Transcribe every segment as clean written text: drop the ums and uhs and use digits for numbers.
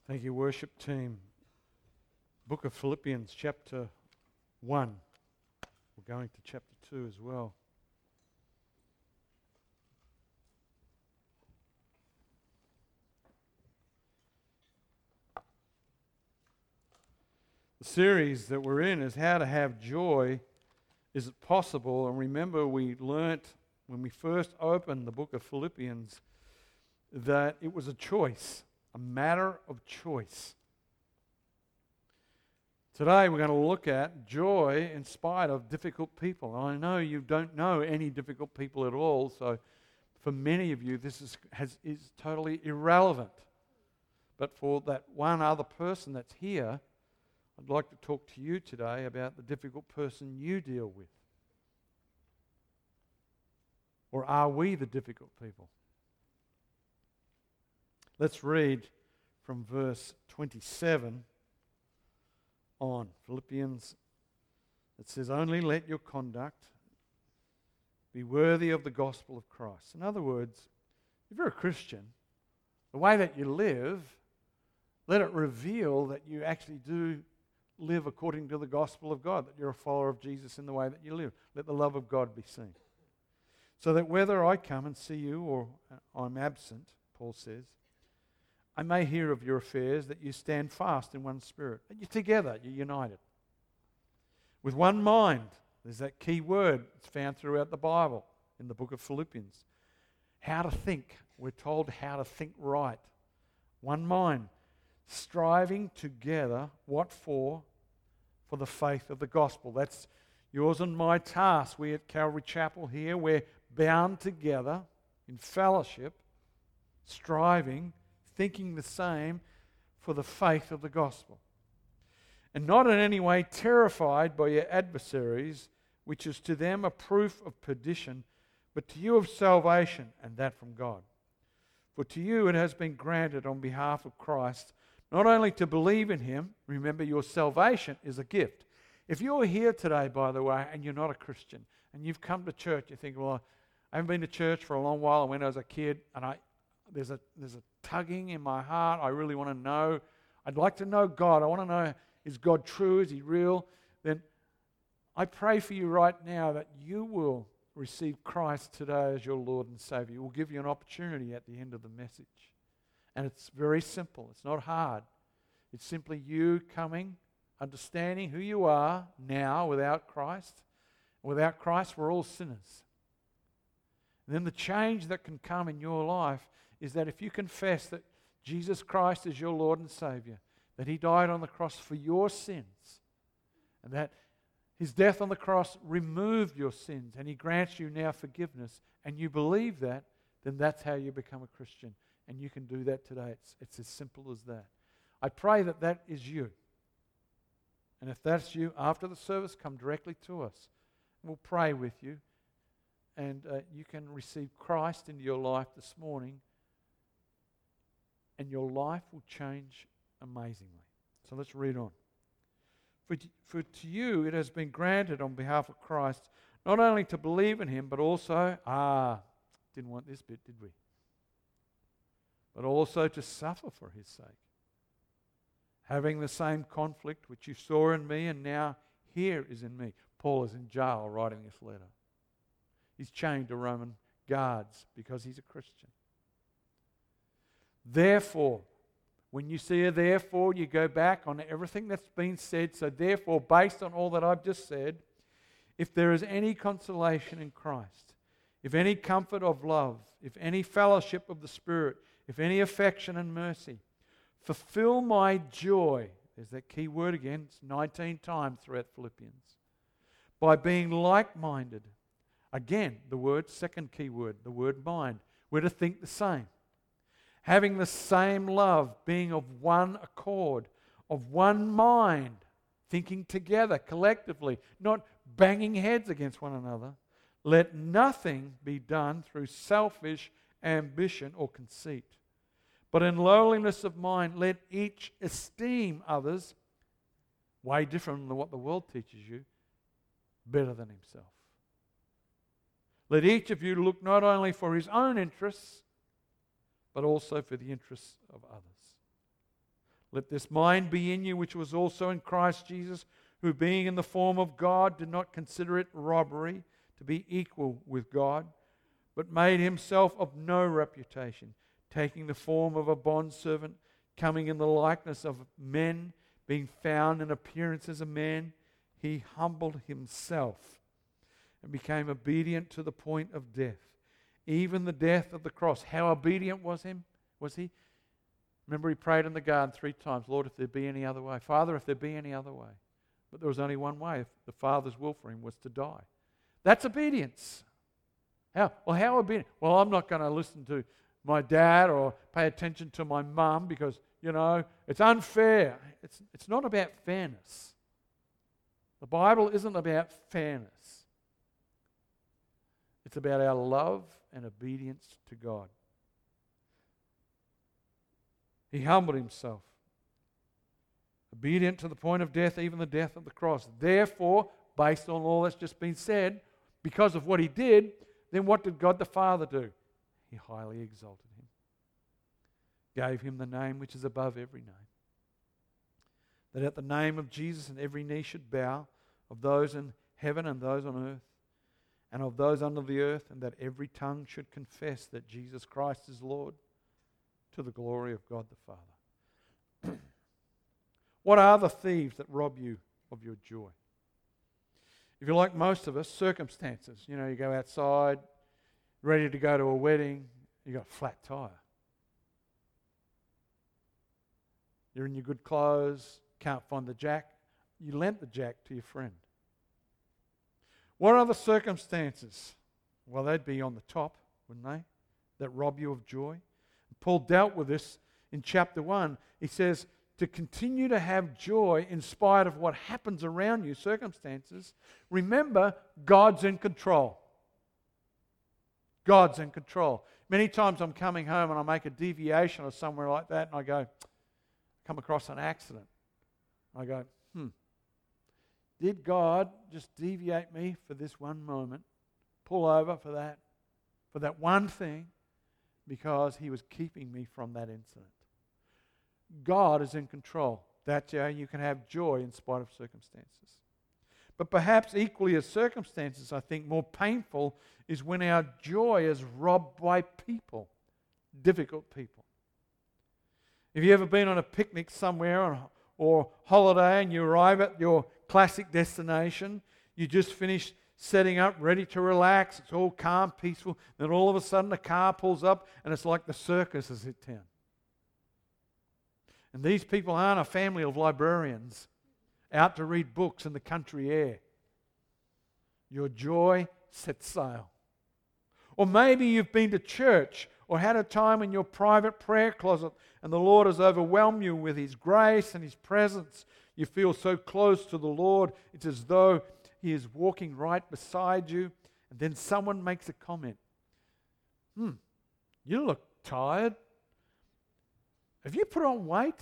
Thank you, worship team. Book of Philippians, chapter 1. We're going to chapter 2 as well. The series that we're in is How to Have Joy. Is it possible? And remember, we learnt when we first opened the book of Philippians that it was a choice, a matter of choice. Today we're going to look at joy in spite of difficult people. I know you don't know any difficult people at all, so for many of you this is totally irrelevant. But for that one other person that's here, I'd like to talk to you today about the difficult person you deal with. Or are we the difficult people? Let's read from verse 27 on. Philippians, it says, "Only let your conduct be worthy of the gospel of Christ." In other words, if you're a Christian, the way that you live, let it reveal that you actually do live according to the gospel of God, that you're a follower of Jesus in the way that you live. Let the love of God be seen. So that whether I come and see you or I'm absent, Paul says, I may hear of your affairs, that you stand fast in one spirit, that you're together, you're united. With one mind, there's that key word that's found throughout the Bible in the book of Philippians. How to think. We're told how to think right. One mind. Striving together, what for? For the faith of the gospel. That's yours and my task. We at Calvary Chapel here, we're bound together in fellowship, striving, thinking the same for the faith of the gospel. And not in any way terrified by your adversaries, which is to them a proof of perdition, but to you of salvation, and that from God. For to you it has been granted on behalf of Christ, not only to believe in Him, remember your salvation is a gift. If you're here today, by the way, and you're not a Christian, and you've come to church, you think, well, I haven't been to church for a long while, and when I was a kid, and there's a tugging in my heart. I really want to know. I'd like to know God. I want to know, is God true? Is He real? Then I pray for you right now that you will receive Christ today as your Lord and Savior. We'll give you an opportunity at the end of the message. And it's very simple. It's not hard. It's simply you coming, understanding who you are now without Christ. Without Christ, we're all sinners. And then the change that can come in your life is that if you confess that Jesus Christ is your Lord and Savior, that He died on the cross for your sins, and that His death on the cross removed your sins, and He grants you now forgiveness, and you believe that, then that's how you become a Christian. And you can do that today. It's as simple as that. I pray that that is you. And if that's you, after the service, come directly to us. We'll pray with you. And you can receive Christ into your life this morning. And your life will change amazingly. So let's read on. For to you it has been granted on behalf of Christ, not only to believe in Him, but also, didn't want this bit, did we? But also to suffer for His sake, having the same conflict which you saw in me and now here is in me. Paul is in jail writing this letter. He's chained to Roman guards because he's a Christian. Therefore, when you see a therefore, you go back on everything that's been said. So therefore, based on all that I've just said, if there is any consolation in Christ, if any comfort of love, if any fellowship of the Spirit, if any affection and mercy, fulfill my joy. There's that key word again. It's 19 times throughout Philippians. By being like-minded. Again, the word, second key word, the word mind. We're to think the same. Having the same love, being of one accord, of one mind, thinking together collectively, not banging heads against one another. Let nothing be done through selfish ambition or conceit, but in lowliness of mind let each esteem others, way different than what the world teaches you, better than himself. Let each of you look not only for his own interests, but also for the interests of others. Let this mind be in you, which was also in Christ Jesus, who being in the form of God did not consider it robbery to be equal with God, but made himself of no reputation, taking the form of a bondservant, coming in the likeness of men, being found in appearance as a man, he humbled himself and became obedient to the point of death, even the death of the cross. How obedient was he? Remember, he prayed in the garden 3 times, Lord, if there be any other way. Father, if there be any other way. But there was only one way. If the Father's will for him was to die. That's obedience. How obedient? Well, I'm not going to listen to my dad or pay attention to my mum because, it's unfair. It's not about fairness. The Bible isn't about fairness. It's about our love and obedience to God. He humbled himself, obedient to the point of death, even the death of the cross. Therefore, based on all that's just been said, because of what he did, then what did God the Father do? He highly exalted him, gave him the name which is above every name, that at the name of Jesus and every knee should bow, of those in heaven and those on earth, and of those under the earth, and that every tongue should confess that Jesus Christ is Lord, to the glory of God the Father. What are the thieves that rob you of your joy? If you're like most of us, circumstances. You go outside, ready to go to a wedding, you got a flat tire. You're in your good clothes, can't find the jack. You lent the jack to your friend. What are the circumstances? Well, they'd be on the top, wouldn't they? That rob you of joy. Paul dealt with this in chapter 1. He says, to continue to have joy in spite of what happens around you, circumstances, remember, God's in control. God's in control. Many times I'm coming home and I make a deviation or somewhere like that, and I come across an accident. I go, did God just deviate me for this one moment, pull over for that one thing, because he was keeping me from that incident? God is in control. That's how you can have joy in spite of circumstances. But perhaps equally as circumstances, I think more painful is when our joy is robbed by people, difficult people. Have you ever been on a picnic somewhere or holiday and you arrive at your classic destination, you just finished setting up, ready to relax, it's all calm, peaceful, then all of a sudden a car pulls up and it's like the circus has hit town. And these people aren't a family of librarians out to read books in the country air. Your joy sets sail. Or maybe you've been to church or had a time in your private prayer closet and the Lord has overwhelmed you with His grace and His presence. You feel so close to the Lord, it's as though He is walking right beside you, and then someone makes a comment. You look tired. Have you put on weight?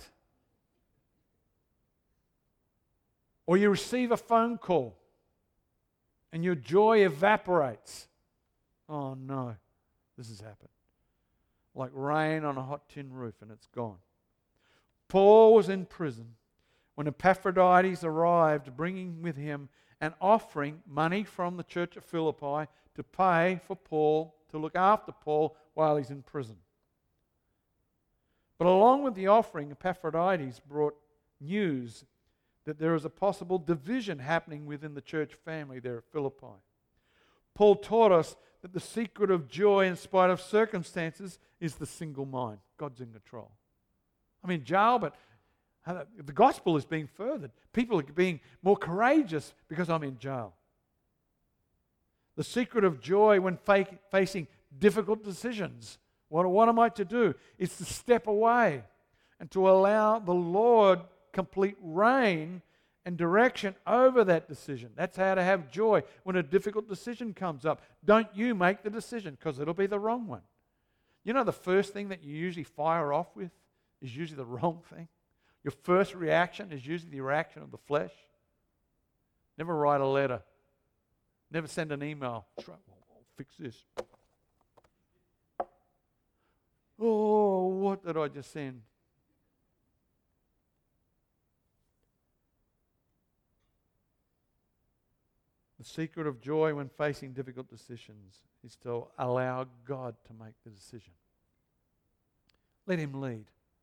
Or you receive a phone call and your joy evaporates. Oh no, this has happened. Like rain on a hot tin roof and it's gone. Paul was in prison when Epaphroditus arrived, bringing with him an offering, money from the church at Philippi, to pay for Paul, to look after Paul while he's in prison. But along with the offering, Epaphroditus brought news that there is a possible division happening within the church family there at Philippi. Paul taught us that the secret of joy in spite of circumstances is the single mind. God's in control. I'm in jail, but the gospel is being furthered. People are being more courageous because I'm in jail. The secret of joy when facing difficult decisions, what am I to do? Is to step away and to allow the Lord complete reign and direction over that decision. That's how to have joy when a difficult decision comes up. Don't you make the decision, because it'll be the wrong one. You know, the first thing that you usually fire off with is usually the wrong thing. Your first reaction is usually the reaction of the flesh. Never write a letter. Never send an email. I'll fix this. Oh, what did I just send? secret of joy when facing difficult decisions is to allow God to make the decision. Let Him lead.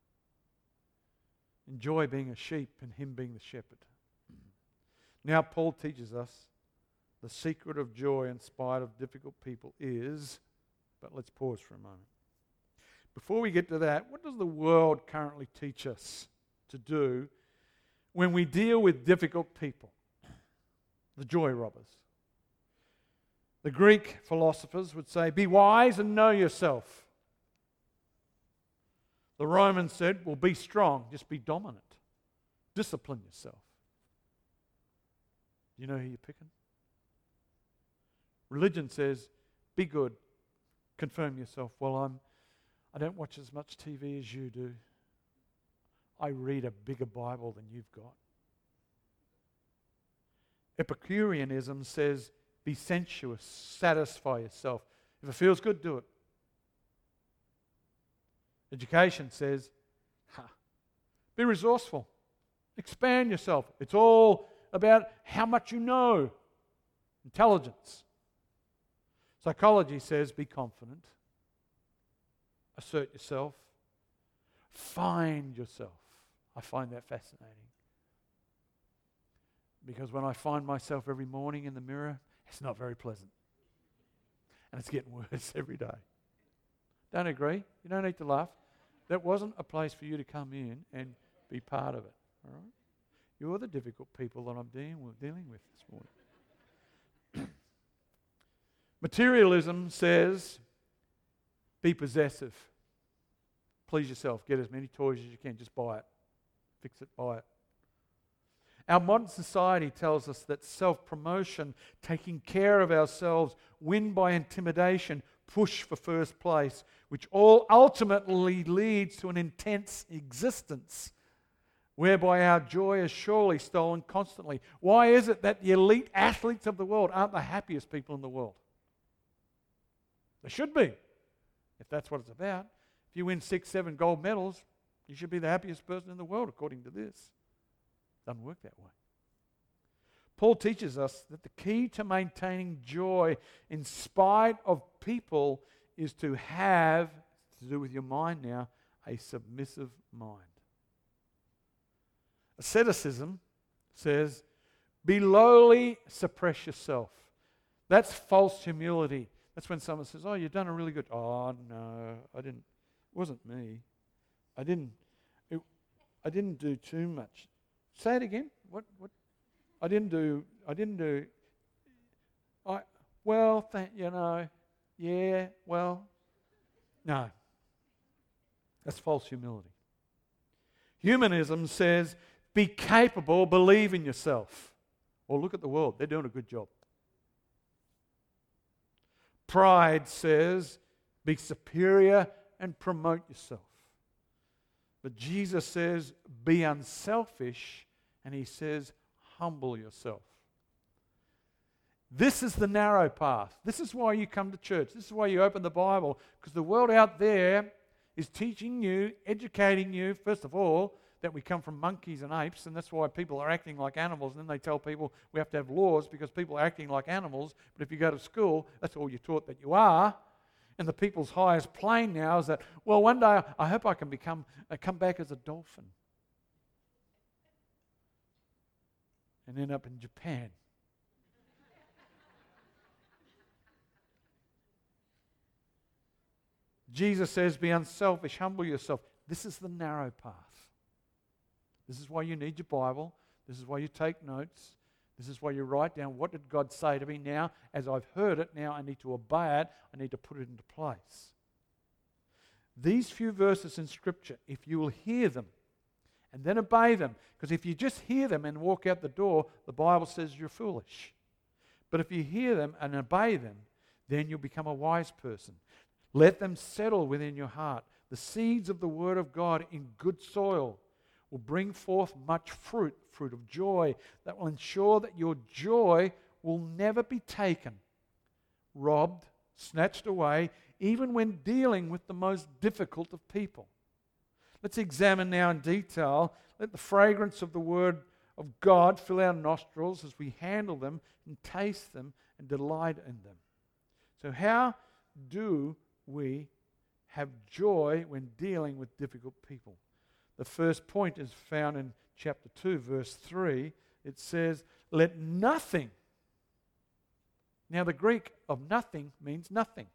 Enjoy being a sheep and Him being the shepherd. Now Paul teaches us the secret of joy in spite of difficult people is, but let's pause for a moment. Before we get to that, what does the world currently teach us to do when we deal with difficult people? The joy robbers. The Greek philosophers would say, be wise and know yourself. The Romans said, well, be strong, just be dominant. Discipline yourself. Do you know who you're picking? Religion says, be good, confirm yourself. Well, I don't watch as much TV as you do. I read a bigger Bible than you've got. Epicureanism says, be sensuous, satisfy yourself. If it feels good, do it. Education says, be resourceful, expand yourself. It's all about how much you know, intelligence. Psychology says, be confident, assert yourself, find yourself. I find that fascinating. Because when I find myself every morning in the mirror, it's not very pleasant. And it's getting worse every day. Don't agree? You don't need to laugh. That wasn't a place for you to come in and be part of it. All right? You're the difficult people that I'm dealing with this morning. Materialism says, be possessive. Please yourself. Get as many toys as you can. Just buy it. Fix it, buy it. Our modern society tells us that self-promotion, taking care of ourselves, win by intimidation, push for first place, which all ultimately leads to an intense existence whereby our joy is surely stolen constantly. Why is it that the elite athletes of the world aren't the happiest people in the world? They should be, if that's what it's about. If you win 6, 7 gold medals, you should be the happiest person in the world, according to this. Doesn't work that way. Paul teaches us that the key to maintaining joy in spite of people is to have, to do with your mind now, a submissive mind. Asceticism says, be lowly, suppress yourself. That's false humility. That's when someone says, oh, you've done a really good, oh, no, I didn't, it wasn't me. I didn't do too much. Say it again. What? I didn't do. Yeah, well. No. That's false humility. Humanism says, be capable, believe in yourself. Well, look at the world. They're doing a good job. Pride says, be superior and promote yourself. But Jesus says, be unselfish, and He says, humble yourself. This is the narrow path. This is why you come to church. This is why you open the Bible, because the world out there is teaching you, educating you, first of all, that we come from monkeys and apes, and that's why people are acting like animals, and then they tell people we have to have laws because people are acting like animals, but if you go to school, that's all you're taught that you are. And the people's highest plane now is that, well, one day I hope I can come back as a dolphin and end up in Japan. Jesus says, be unselfish, humble yourself. This is the narrow path. This is why you need your Bible. This is why you take notes. This is why you write down, what did God say to me now? As I've heard it, now I need to obey it. I need to put it into place. These few verses in Scripture, if you will hear them and then obey them, because if you just hear them and walk out the door, the Bible says you're foolish. But if you hear them and obey them, then you'll become a wise person. Let them settle within your heart. The seeds of the Word of God in good soil will bring forth much fruit of joy that will ensure that your joy will never be taken, robbed, snatched away, even when dealing with the most difficult of people. Let's examine now in detail. Let the fragrance of the Word of God fill our nostrils as we handle them and taste them and delight in them. So how do we have joy when dealing with difficult people? The first point is found in chapter 2, verse 3. It says, let nothing. Now the Greek of nothing means nothing.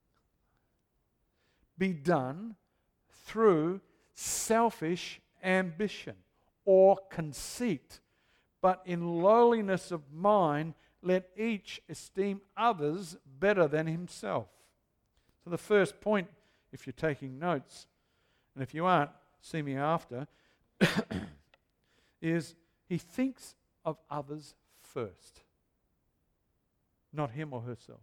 Be done through selfish ambition or conceit, but in lowliness of mind, let each esteem others better than himself. So the first point, if you're taking notes, and if you aren't, see me after, is he thinks of others first, not him or herself.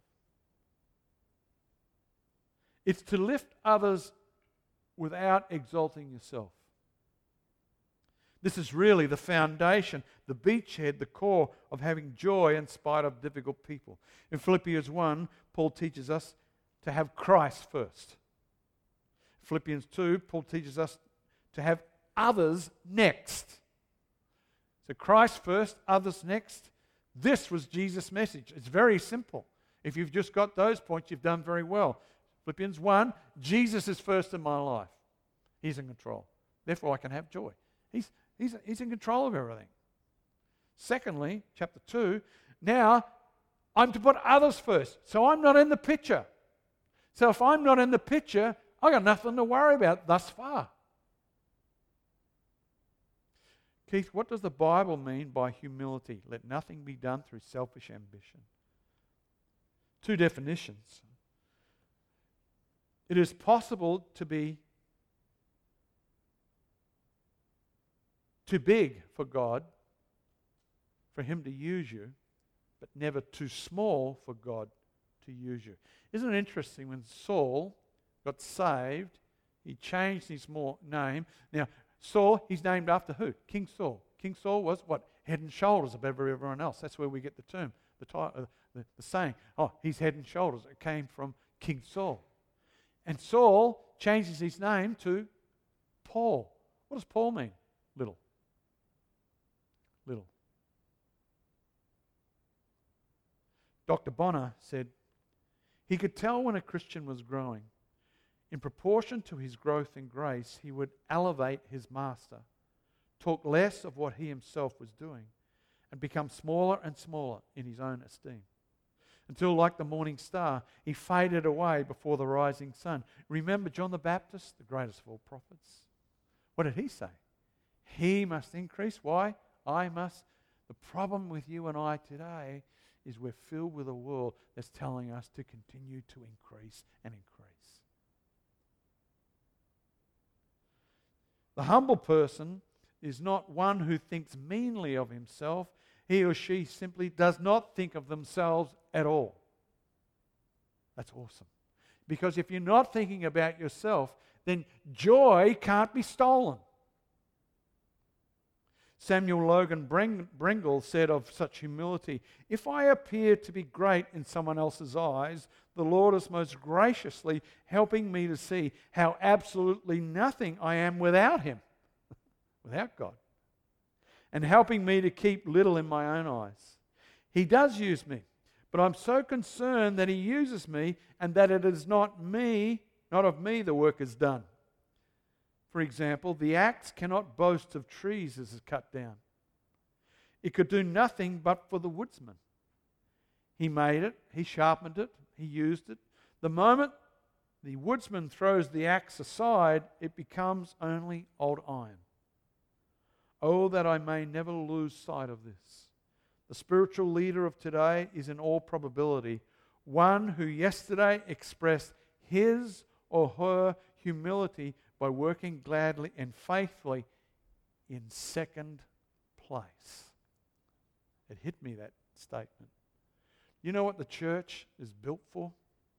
It's to lift others without exalting yourself. This is really the foundation, the beachhead, the core of having joy in spite of difficult people. In Philippians 1, Paul teaches us to have Christ first. Philippians 2, Paul teaches us to have others next. So Christ first, others next. This was Jesus' message. It's very simple. If you've just got those points, you've done very well. Philippians 1, Jesus is first in my life. He's in control. Therefore, I can have joy. He's in control of everything. Secondly, chapter 2, now I'm to put others first. So I'm not in the picture. So if I'm not in the picture, I've got nothing to worry about thus far. Keith, what does the Bible mean by humility? Let nothing be done through selfish ambition. Two definitions. It is possible to be too big for God, for Him to use you, but never too small for God to use you. Isn't it interesting when Saul got saved, he changed his name. Now, Saul, he's named after who? King Saul. King Saul was what? Head and shoulders above everyone else. That's where we get the term, the saying, oh, he's head and shoulders. It came from King Saul. And Saul changes his name to Paul. What does Paul mean? Little. Little. Dr. Bonner said, he could tell when a Christian was growing. In proportion to his growth in grace, he would elevate his master, talk less of what he himself was doing, and become smaller and smaller in his own esteem. Until, like the morning star, he faded away before the rising sun. Remember John the Baptist, the greatest of all prophets? What did he say? He must increase. Why? I must. The problem with you and I today is we're filled with a world that's telling us to continue to increase and increase. The humble person is not one who thinks meanly of himself. He or she simply does not think of themselves at all. That's awesome. Because if you're not thinking about yourself, then joy can't be stolen. Samuel Logan Brengle said of such humility, if I appear to be great in someone else's eyes, the Lord is most graciously helping me to see how absolutely nothing I am without Him, without God, and helping me to keep little in my own eyes. He does use me, but I'm so concerned that He uses me and that it is not of me the work is done. For example, the axe cannot boast of trees as it's cut down. It could do nothing but for the woodsman. He made it, he sharpened it, he used it. The moment the woodsman throws the axe aside, it becomes only old iron. Oh, that I may never lose sight of this. The spiritual leader of today is in all probability one who yesterday expressed his or her humility by working gladly and faithfully in second place. It hit me, that statement. You know what the church is built for?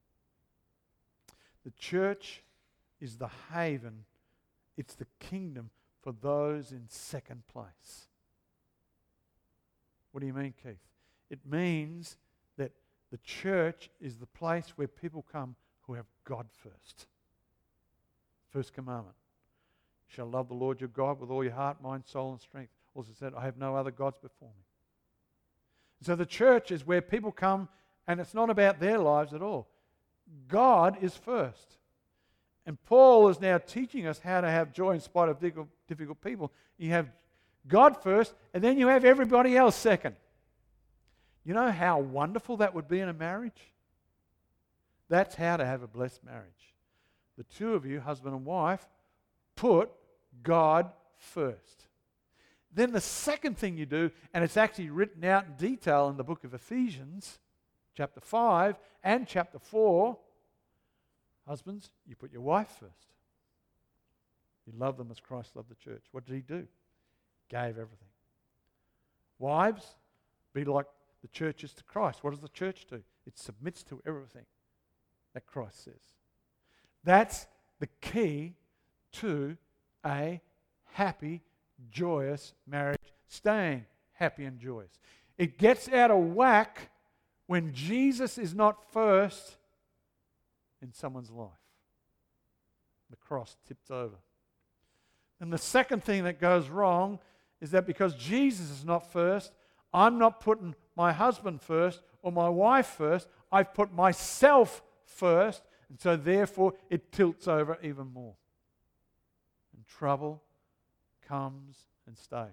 The church is the haven. It's the kingdom for those in second place. What do you mean, Keith? It means that the church is the place where people come who have God first. First commandment. You shall love the Lord your God with all your heart, mind, soul, and strength. also said, I have no other gods before me. So the church is where people come, and it's not about their lives at all. God is first. And Paul is now teaching us how to have joy in spite of difficult people. You have God first, and then you have everybody else second. You know how wonderful that would be in a marriage? That's how to have a blessed marriage. The two of you, husband and wife, put God first. Then the second thing you do, and it's actually written out in detail in the book of Ephesians, chapter 5 and chapter 4, husbands, you put your wife first. You love them as Christ loved the church. What did he do? Gave everything. Wives, be like the church is to Christ. What does the church do? It submits to everything that Christ says. That's the key to a happy, joyous marriage, staying happy and joyous. It gets out of whack when Jesus is not first in someone's life. The cross tips over. And the second thing that goes wrong is that because Jesus is not first, I'm not putting my husband first or my wife first. I've put myself first, and so therefore it tilts over even more. And trouble comes and stays.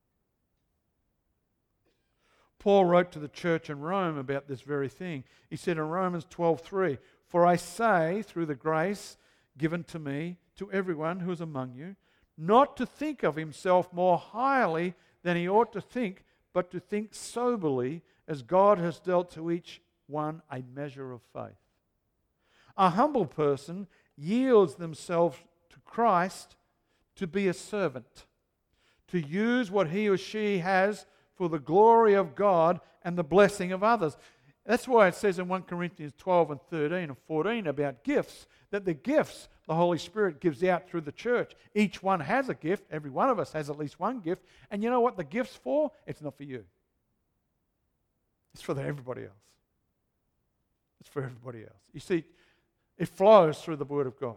Paul wrote to the church in Rome about this very thing. He said in Romans 12:3, "For I say, through the grace given to me, to everyone who is among you, not to think of himself more highly than he ought to think, but to think soberly, as God has dealt to each one a measure of faith. A humble person yields themselves to Christ to be a servant, to use what he or she has for the glory of God and the blessing of others." That's why it says in 1 Corinthians 12 and 13 and 14 about gifts, that the gifts the Holy Spirit gives out through the church. Each one has a gift. Every one of us has at least one gift. And you know what the gift's for? It's not for you. It's for everybody else. It's for everybody else. You see, it flows through the Word of God.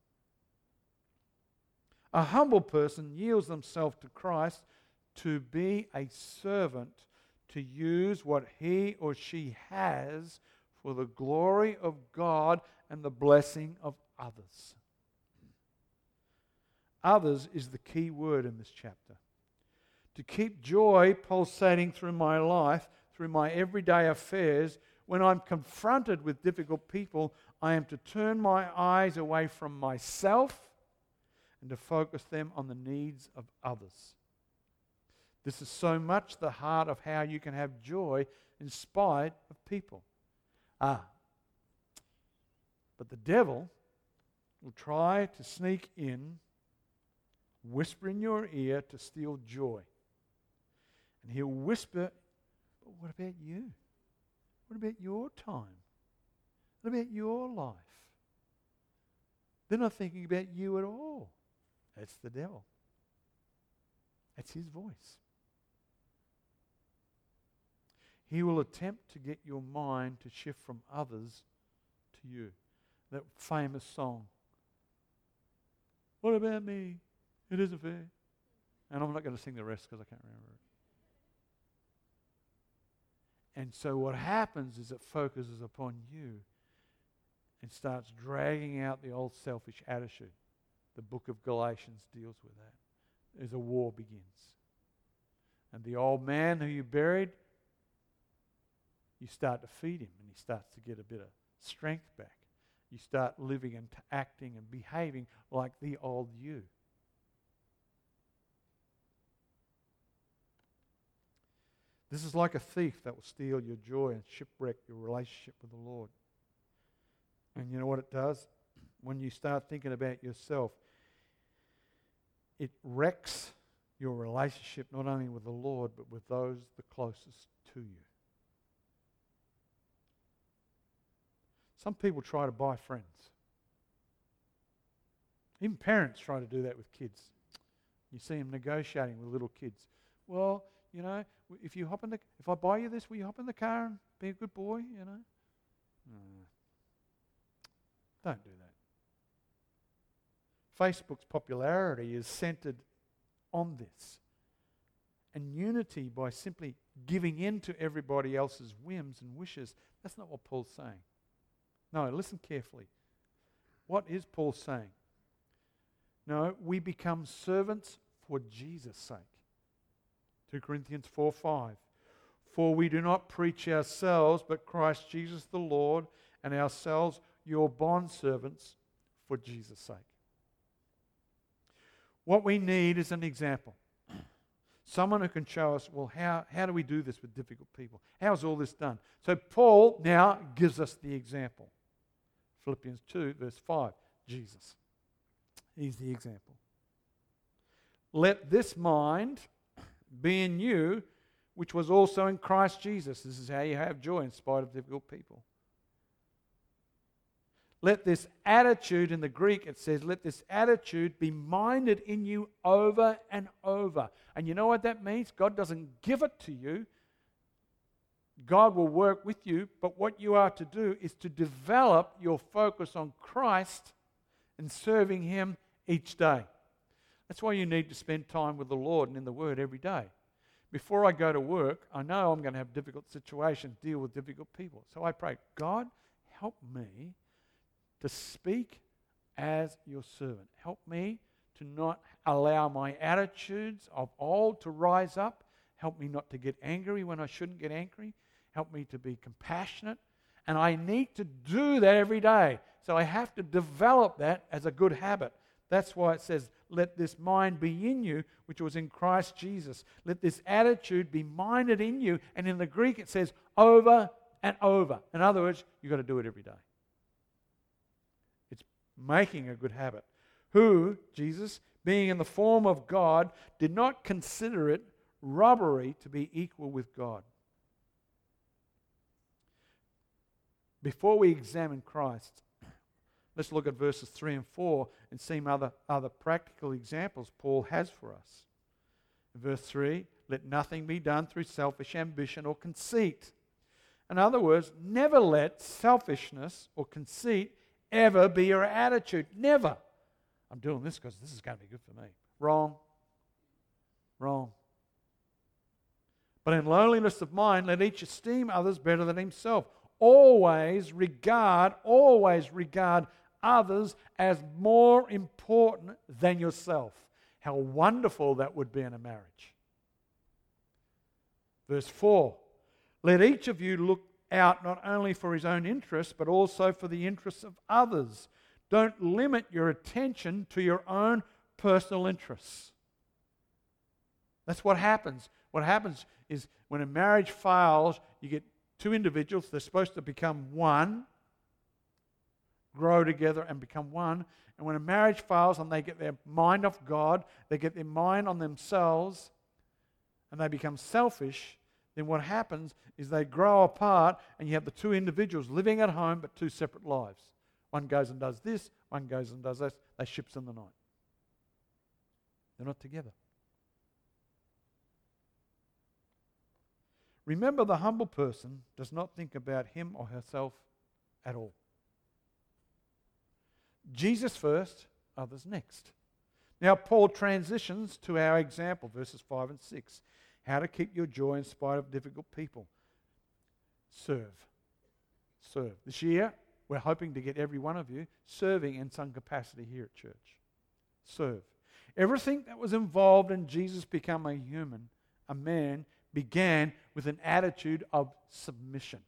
A humble person yields themselves to Christ to be a servant, to use what he or she has for the glory of God and the blessing of others. Others is the key word in this chapter. To keep joy pulsating through my life, through my everyday affairs, when I'm confronted with difficult people, I am to turn my eyes away from myself and to focus them on the needs of others. This is so much the heart of how you can have joy in spite of people. But the devil will try to sneak in, whisper in your ear to steal joy. And he'll whisper, "But what about you? What about your time? What about your life?" They're not thinking about you at all. That's the devil. That's his voice. He will attempt to get your mind to shift from others to you. That famous song, "What about me? It isn't fair." And I'm not going to sing the rest because I can't remember it. And so what happens is it focuses upon you and starts dragging out the old selfish attitude. The book of Galatians deals with that. As a war begins. And the old man who you buried, you start to feed him and he starts to get a bit of strength back. You start living and acting and behaving like the old you. This is like a thief that will steal your joy and shipwreck your relationship with the Lord. And you know what it does? When you start thinking about yourself, it wrecks your relationship not only with the Lord, but with those the closest to you. Some people try to buy friends. Even parents try to do that with kids. You see them negotiating with little kids. "Well, you know, if I buy you this, will you hop in the car and be a good boy, you know?" No. Don't do that. Facebook's popularity is centered on this. and unity by simply giving in to everybody else's whims and wishes. That's not what Paul's saying. No, listen carefully. What is Paul saying? No, we become servants for Jesus' sake. 2 Corinthians 4:5. For we do not preach ourselves, but Christ Jesus the Lord, and ourselves your bondservants for Jesus' sake. What we need is an example. Someone who can show us, well, how do we do this with difficult people? How is all this done? So Paul now gives us the example. Philippians 2, verse 5, Jesus. He's the example. Let this mind be in you, which was also in Christ Jesus. This is how you have joy in spite of difficult people. Let this attitude, in the Greek it says, let this attitude be minded in you over and over. And you know what that means? God doesn't give it to you. God will work with you, but what you are to do is to develop your focus on Christ and serving Him each day. That's why you need to spend time with the Lord and in the Word every day. Before I go to work, I know I'm going to have difficult situations, deal with difficult people. So I pray, God, help me to speak as your servant. Help me to not allow my attitudes of old to rise up. Help me not to get angry when I shouldn't get angry. Help me to be compassionate. And I need to do that every day. So I have to develop that as a good habit. That's why it says, let this mind be in you, which was in Christ Jesus. Let this attitude be minded in you. And in the Greek it says, over and over. In other words, you've got to do it every day. It's making a good habit. Who, Jesus, being in the form of God, did not consider it robbery to be equal with God. Before we examine Christ, let's look at verses 3 and 4 and see other practical examples Paul has for us. In verse 3, let nothing be done through selfish ambition or conceit. In other words, never let selfishness or conceit ever be your attitude. Never. I'm doing this because this is going to be good for me. Wrong. Wrong. But in lowliness of mind, let each esteem others better than himself. Always regard others as more important than yourself. How wonderful that would be in a marriage. Verse 4, let each of you look out not only for his own interests, but also for the interests of others. Don't limit your attention to your own personal interests. That's what happens. What happens is when a marriage fails, you get two individuals, they're supposed to become one, grow together and become one. And when a marriage fails and they get their mind off God, they get their mind on themselves, and they become selfish, then what happens is they grow apart and you have the two individuals living at home but two separate lives. One goes and does this, one goes and does this. They ships in the night. They're not together. Remember, the humble person does not think about him or herself at all. Jesus first, others next. Now Paul transitions to our example, verses 5 and 6. How to keep your joy in spite of difficult people. Serve. Serve. This year, we're hoping to get every one of you serving in some capacity here at church. Serve. Everything that was involved in Jesus becoming a human, a man, began with an attitude of submission.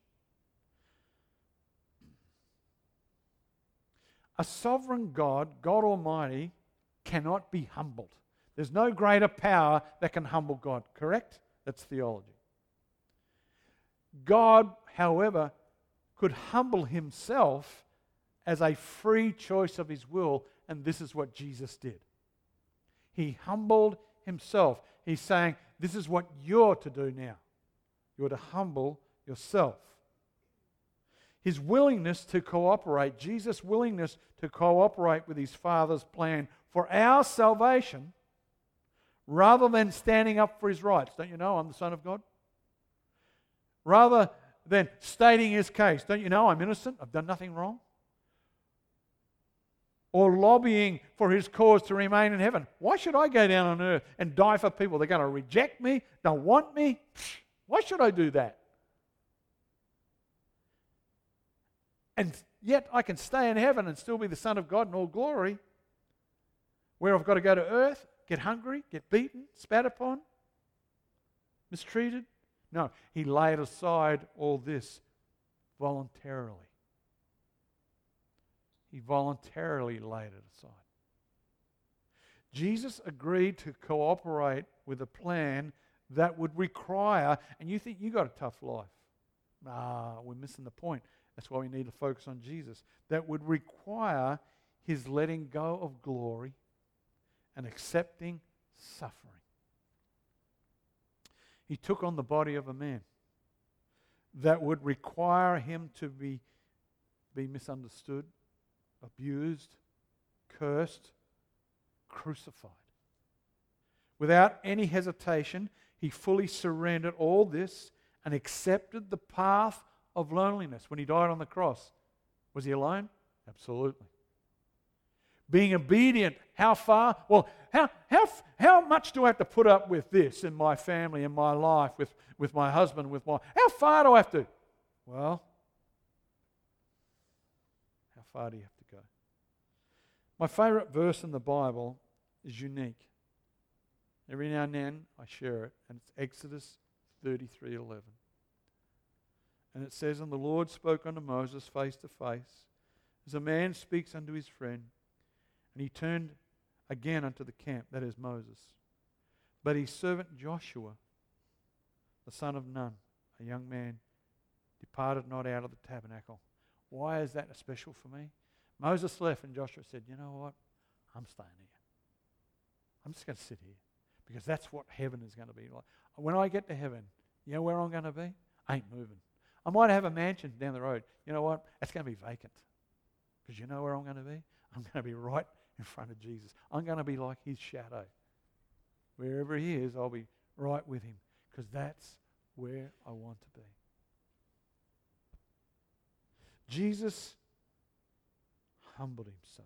A sovereign God, God Almighty, cannot be humbled. There's no greater power that can humble God, correct? That's theology. God, however, could humble himself as a free choice of his will, and this is what Jesus did. He humbled himself. He's saying, this is what you're to do now. You're to humble yourself. His willingness to cooperate, Jesus' willingness to cooperate with his Father's plan for our salvation, rather than standing up for his rights. Don't you know I'm the Son of God? Rather than stating his case. Don't you know I'm innocent? I've done nothing wrong. or lobbying for his cause to remain in heaven. Why should I go down on earth and die for people? They're going to reject me, don't want me. Why should I do that? And yet I can stay in heaven and still be the Son of God in all glory. Where I've got to go to earth, get hungry, get beaten, spat upon, mistreated. No, he laid aside all this voluntarily. He voluntarily laid it aside. Jesus agreed to cooperate with a plan that would require, and you think you got a tough life. We're missing the point. That's why we need to focus on Jesus. That would require his letting go of glory and accepting suffering. He took on the body of a man that would require him to be misunderstood, abused, cursed, crucified. Without any hesitation, he fully surrendered all this and accepted the path of loneliness. When he died on the cross, was he alone? Absolutely. Being obedient, how far? Well, how much do I have to put up with this in my family, in my life, with my husband, how far do I have to? Well, how far do you have to go? My favorite verse in the Bible is unique. Every now and then I share it, and it's Exodus 33:11. And it says, "And the Lord spoke unto Moses face to face, as a man speaks unto his friend. And he turned again unto the camp," that is Moses. "But his servant Joshua, the son of Nun, a young man, departed not out of the tabernacle." Why is that special for me? Moses left and Joshua said, "You know what? I'm staying here. I'm just going to sit here." Because that's what heaven is going to be like. When I get to heaven, you know where I'm going to be? I ain't moving. I might have a mansion down the road. You know what? It's going to be vacant. Because you know where I'm going to be? I'm going to be right in front of Jesus. I'm going to be like his shadow. Wherever he is, I'll be right with him. Because that's where I want to be. Jesus humbled himself.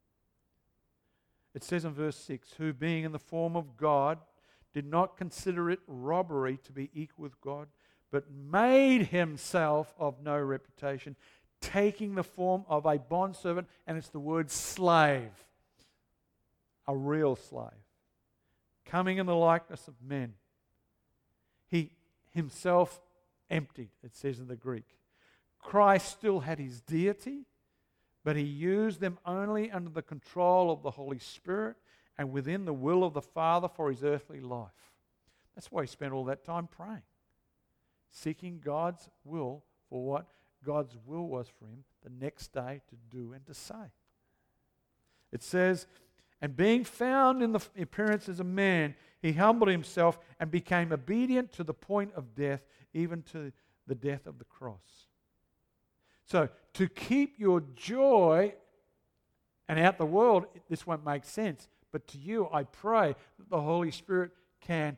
It says in verse 6, "Who being in the form of God did not consider it robbery to be equal with God, but made himself of no reputation, taking the form of a bondservant," and it's the word slave, a real slave, "coming in the likeness of men. He himself emptied," it says in the Greek. Christ still had his deity, but he used them only under the control of the Holy Spirit and within the will of the Father for his earthly life. That's why he spent all that time praying, seeking God's will for what God's will was for him the next day to do and to say. It says, "And being found in the appearance as a man, he humbled himself and became obedient to the point of death, even to the death of the cross." So, to keep your joy, and out the world, this won't make sense, but to you, I pray that the Holy Spirit can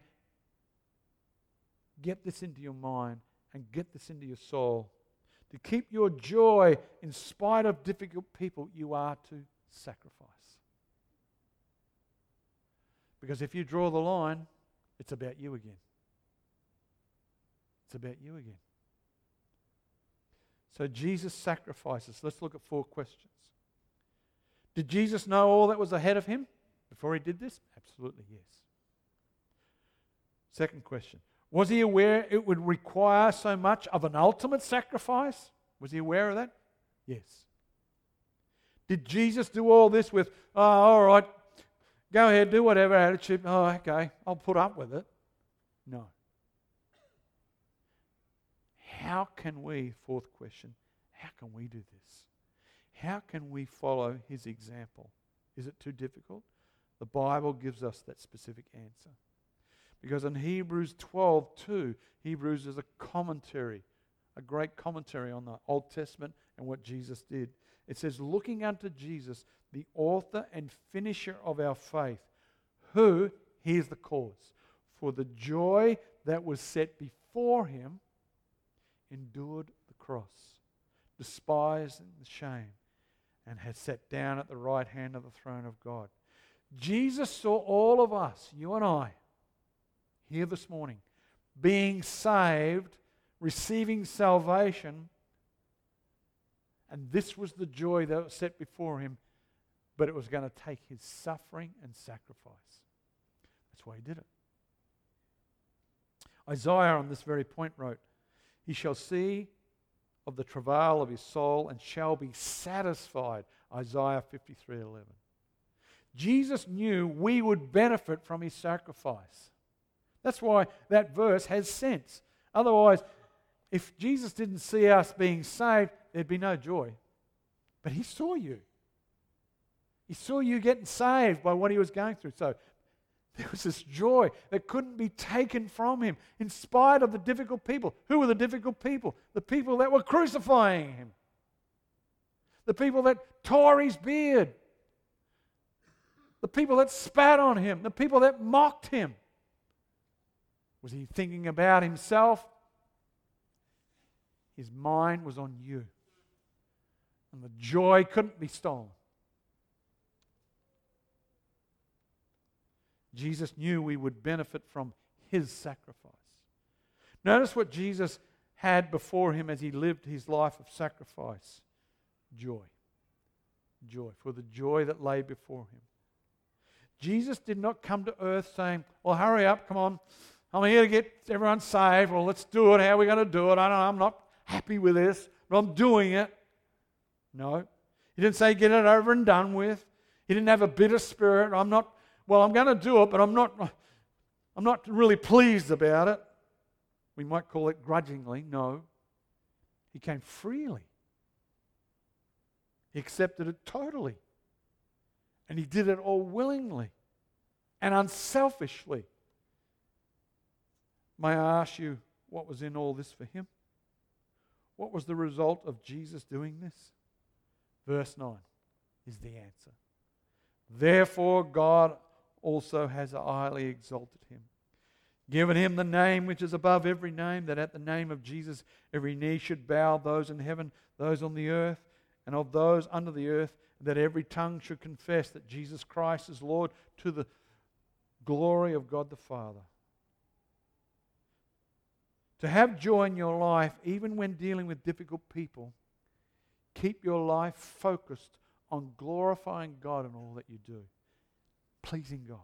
get this into your mind and get this into your soul. To keep your joy in spite of difficult people, you are to sacrifice. Because if you draw the line, it's about you again. It's about you again. So Jesus sacrifices. Let's look at 4 questions. Did Jesus know all that was ahead of him before he did this? Absolutely yes. Second question. Was he aware it would require so much of an ultimate sacrifice? Was he aware of that? Yes. Did Jesus do all this with, all right, go ahead, do whatever attitude. Oh, okay, I'll put up with it. No. How can we, 4th question, how can we do this? How can we follow his example? Is it too difficult? The Bible gives us that specific answer. Because in Hebrews 12:2, Hebrews is a commentary, a great commentary on the Old Testament and what Jesus did. It says, "Looking unto Jesus, the author and finisher of our faith, who," here's the cause, "for the joy that was set before him, endured the cross, despising the shame, and has sat down at the right hand of the throne of God. Jesus saw all of us, you and I, here this morning, being saved, receiving salvation, and this was the joy that was set before him, but it was going to take his suffering and sacrifice. That's why he did it. Isaiah on this very point wrote, "He shall see of the travail of his soul and shall be satisfied." Isaiah 53:11. Jesus knew we would benefit from his sacrifice. That's why that verse has sense. Otherwise, if Jesus didn't see us being saved, there'd be no joy. But he saw you. He saw you getting saved by what he was going through. So there was this joy that couldn't be taken from him in spite of the difficult people. Who were the difficult people? The people that were crucifying him. The people that tore his beard. The people that spat on him. The people that mocked him. Was he thinking about himself? His mind was on you. And the joy couldn't be stolen. Jesus knew we would benefit from his sacrifice. Notice what Jesus had before him as he lived his life of sacrifice. Joy. Joy. For the joy that lay before him. Jesus did not come to earth saying, "Well, hurry up, come on. I'm here to get everyone saved. Well, let's do it. How are we going to do it? I don't know. I'm not happy with this, but I'm doing it." No. He didn't say get it over and done with. He didn't have a bitter spirit. I'm going to do it, but I'm not really pleased about it. We might call it grudgingly. No. He came freely. He accepted it totally. And he did it all willingly and unselfishly. May I ask you, what was in all this for him? What was the result of Jesus doing this? Verse 9 is the answer. Therefore God also has highly exalted him, given him the name which is above every name, that at the name of Jesus every knee should bow, those in heaven, those on the earth, and of those under the earth, that every tongue should confess that Jesus Christ is Lord, to the glory of God the Father. To have joy in your life, even when dealing with difficult people, keep your life focused on glorifying God in all that you do. Pleasing God.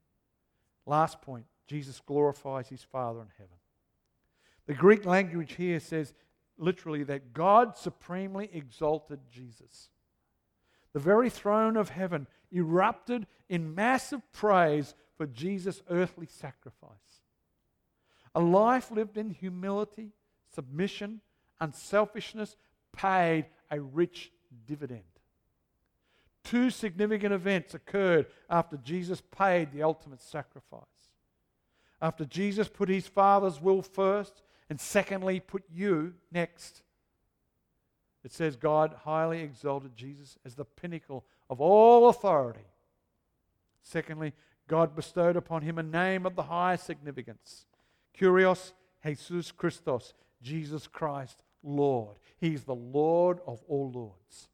Last point, Jesus glorifies his Father in heaven. The Greek language here says literally that God supremely exalted Jesus. The very throne of heaven erupted in massive praise for Jesus' earthly sacrifice. A life lived in humility, submission, unselfishness paid a rich dividend. Two significant events occurred after Jesus paid the ultimate sacrifice. After Jesus put his Father's will first, and secondly, put you next. It says God highly exalted Jesus as the pinnacle of all authority. Secondly, God bestowed upon him a name of the highest significance. Kyrios Jesus Christos, Jesus Christ, Lord. He is the Lord of all lords.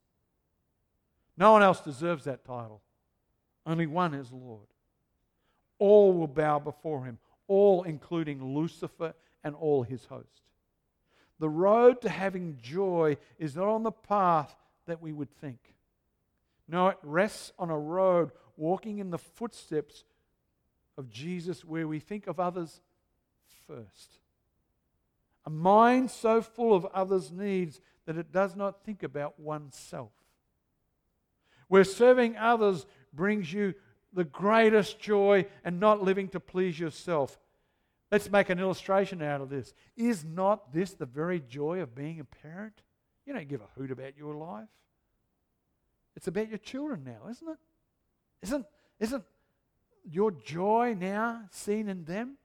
No one else deserves that title. Only one is Lord. All will bow before him, all including Lucifer and all his host. The road to having joy is not on the path that we would think. No, it rests on a road walking in the footsteps of Jesus, where we think of others first. A mind so full of others' needs that it does not think about oneself. Where serving others brings you the greatest joy and not living to please yourself. Let's make an illustration out of this. Is not this the very joy of being a parent? You don't give a hoot about your life. It's about your children now, isn't it? Isn't your joy now seen in them?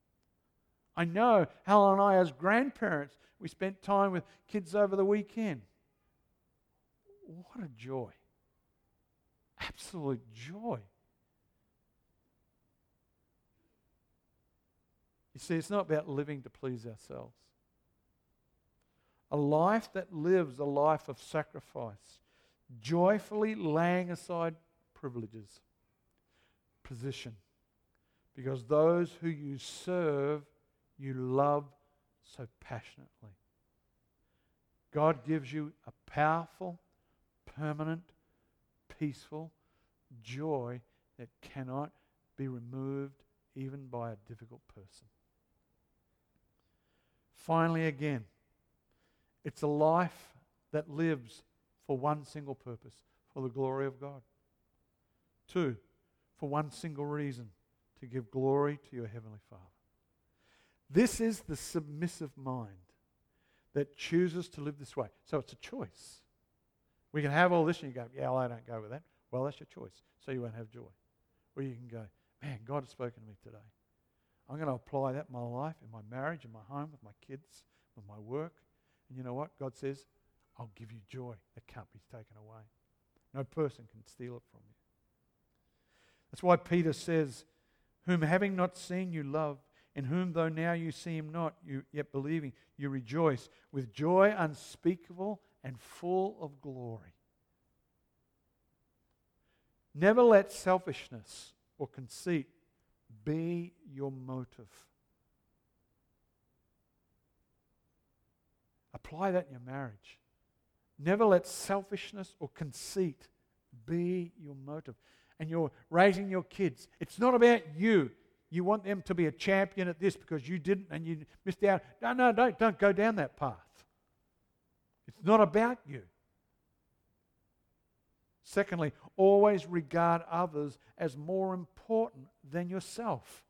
I know Helen and I, as grandparents, we spent time with kids over the weekend. What a joy. Absolute joy. You see, it's not about living to please ourselves. A life that lives a life of sacrifice, joyfully laying aside privileges, position, because those who you serve, you love so passionately. God gives you a powerful, permanent, peaceful joy that cannot be removed even by a difficult person. Finally, again, it's a life that lives for one single purpose, for the glory of God. 2, for one single reason, to give glory to your Heavenly Father. This is the submissive mind that chooses to live this way. So it's a choice. We can have all this and you go, yeah, well, I don't go with that. Well, that's your choice. So you won't have joy. Or you can go, man, God has spoken to me today. I'm going to apply that in my life, in my marriage, in my home, with my kids, with my work. And you know what? God says, I'll give you joy that can't be taken away. No person can steal it from you. That's why Peter says, whom having not seen you love, in whom though now you see him not, you yet believing, you rejoice with joy unspeakable and full of glory. Never let selfishness or conceit be your motive. Apply that in your marriage. Never let selfishness or conceit be your motive. And you're raising your kids. It's not about you. You want them to be a champion at this because you didn't and you missed out. No, don't go down that path. It's not about you. Secondly, always regard others as more important than yourself.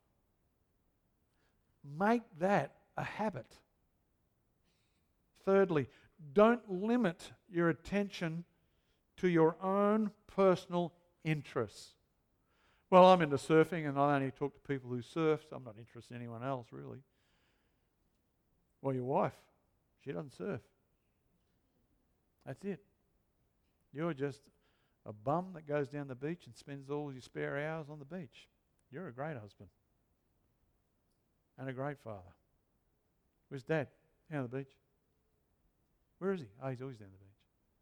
Make that a habit. Thirdly, don't limit your attention to your own personal interests. Well, I'm into surfing and I only talk to people who surf, so I'm not interested in anyone else, really. Well, your wife, she doesn't surf. That's it. You're just a bum that goes down the beach and spends all your spare hours on the beach. You're a great husband and a great father. Where's Dad? Down the beach. Where is he? Oh, he's always down the beach.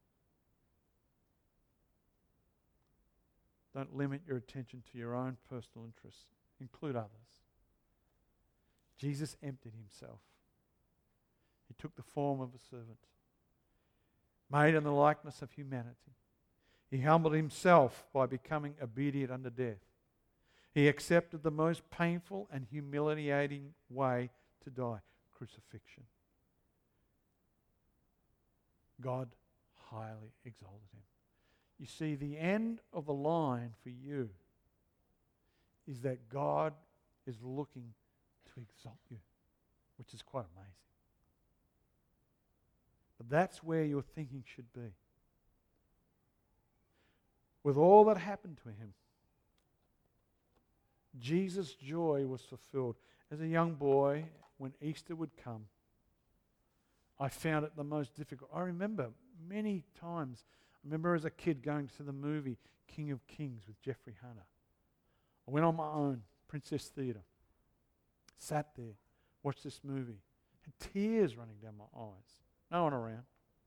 Don't limit your attention to your own personal interests. Include others. Jesus emptied himself. He took the form of a servant, made in the likeness of humanity. He humbled himself by becoming obedient unto death. He accepted the most painful and humiliating way to die, crucifixion. God highly exalted him. You see, the end of the line for you is that God is looking to exalt you, which is quite amazing. But that's where your thinking should be. With all that happened to him, Jesus' joy was fulfilled. As a young boy, when Easter would come, I found it the most difficult. I remember many times, I remember as a kid going to the movie King of Kings with Jeffrey Hunter. I went on my own, Princess Theatre, sat there, watched this movie, had tears running down my eyes, no one around,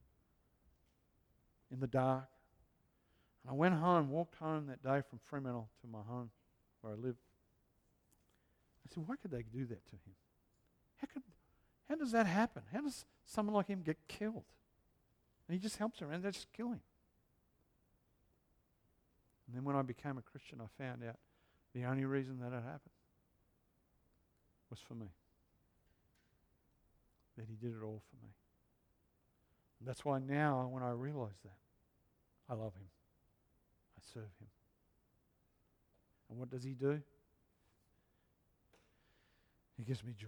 in the dark. And I went home, walked home that day from Fremantle to my home where I live. I said, why could they do that to him? How does that happen? How does someone like him get killed? And he just helps her and they just kill him. And then when I became a Christian, I found out the only reason that it happened was for me. That he did it all for me. And that's why now, when I realize that, I love him. I serve him. And what does he do? He gives me joy.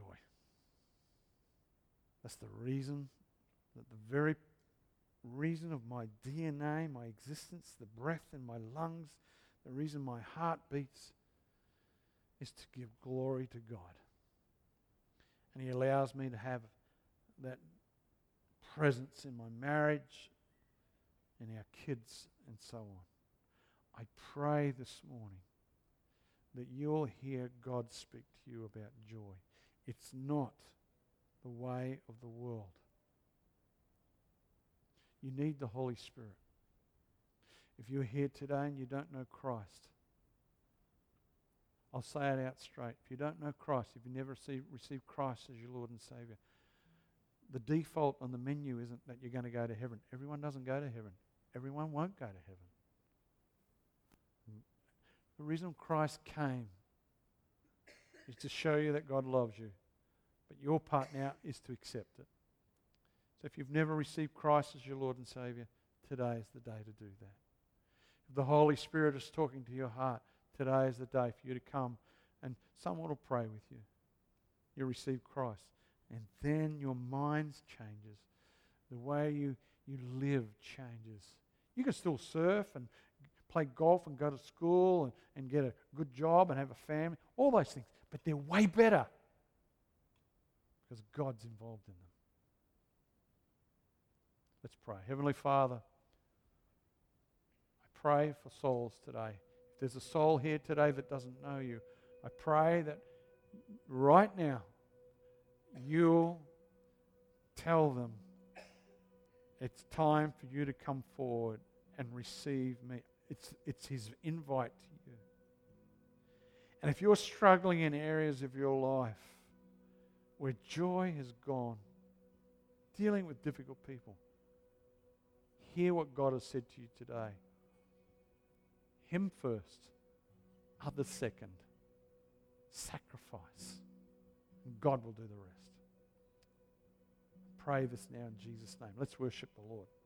That's the reason, that the very reason of my DNA, my existence, the breath in my lungs, the reason my heart beats is to give glory to God. And he allows me to have that presence in my marriage, in our kids, and so on. I pray this morning that you'll hear God speak to you about joy. It's not the way of the world. You need the Holy Spirit. If you're here today and you don't know Christ, I'll say it out straight. If you don't know Christ, if you never received Christ as your Lord and Saviour, the default on the menu isn't that you're going to go to heaven. Everyone doesn't go to heaven. Everyone won't go to heaven. The reason Christ came is to show you that God loves you. But your part now is to accept it. So if you've never received Christ as your Lord and Saviour, today is the day to do that. If the Holy Spirit is talking to your heart, today is the day for you to come and someone will pray with you. You receive Christ. And then your mind changes. The way you live changes. You can still surf and play golf and go to school and get a good job and have a family. All those things. But they're way better because God's involved in them. Let's pray. Heavenly Father, I pray for souls today. If there's a soul here today that doesn't know you, I pray that right now you'll tell them it's time for you to come forward and receive me. It's His invite to you. And if you're struggling in areas of your life where joy has gone, dealing with difficult people, hear what God has said to you today. Him first, others second. Sacrifice. And God will do the rest. Pray this now in Jesus' name. Let's worship the Lord.